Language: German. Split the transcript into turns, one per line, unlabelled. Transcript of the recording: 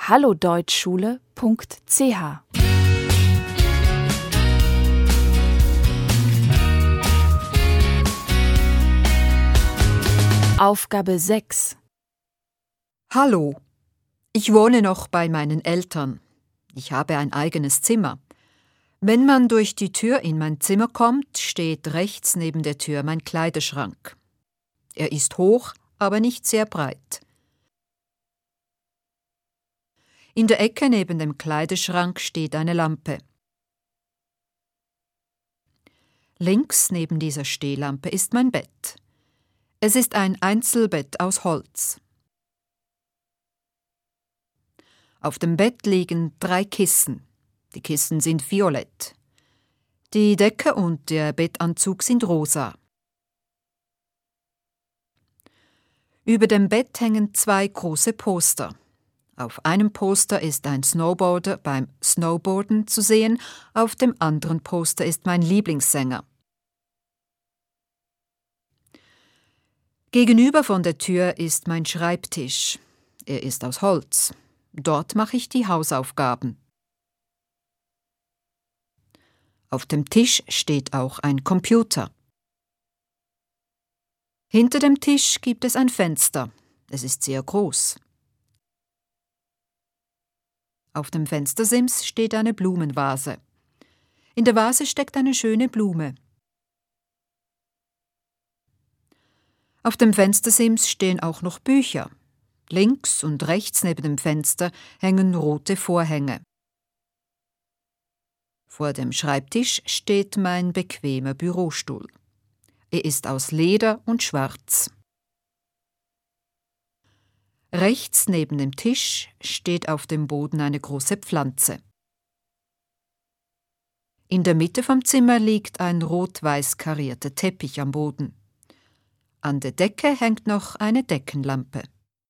hallodeutschschule.ch. Aufgabe 6.
Hallo, ich wohne noch bei meinen Eltern. Ich habe ein eigenes Zimmer. Wenn man durch die Tür in mein Zimmer kommt, steht rechts neben der Tür mein Kleiderschrank. Er ist hoch, aber nicht sehr breit. In der Ecke neben dem Kleiderschrank steht eine Lampe. Links neben dieser Stehlampe ist mein Bett. Es ist ein Einzelbett aus Holz. Auf dem Bett liegen 3 Kissen. Die Kissen sind violett. Die Decke und der Bettanzug sind rosa. Über dem Bett hängen 2 große Poster. Auf einem Poster ist ein Snowboarder beim Snowboarden zu sehen, auf dem anderen Poster ist mein Lieblingssänger. Gegenüber von der Tür ist mein Schreibtisch. Er ist aus Holz. Dort mache ich die Hausaufgaben. Auf dem Tisch steht auch ein Computer. Hinter dem Tisch gibt es ein Fenster. Es ist sehr groß. Auf dem Fenstersims steht eine Blumenvase. In der Vase steckt eine schöne Blume. Auf dem Fenstersims stehen auch noch Bücher. Links und rechts neben dem Fenster hängen rote Vorhänge. Vor dem Schreibtisch steht mein bequemer Bürostuhl. Er ist aus Leder und schwarz. Rechts neben dem Tisch steht auf dem Boden eine große Pflanze. In der Mitte vom Zimmer liegt ein rot-weiß karierter Teppich am Boden. An der Decke hängt noch eine Deckenlampe.